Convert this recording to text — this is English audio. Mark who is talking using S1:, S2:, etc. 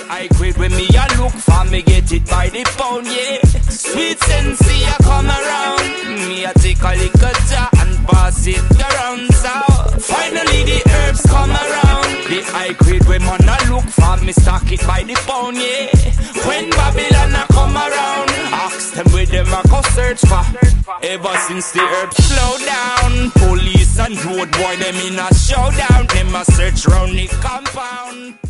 S1: high grade when me a look for, me get it by the pound, yeah. Sweet sensei a come around, me a take a little jar and pass it around, so finally the herbs come around. The high grade when man a look for, me stock it by the pound, yeah. When Babylon a come around, ask them where them a go search for. Ever since the herbs slow down, police and road boy them in a showdown, them a search round the compound.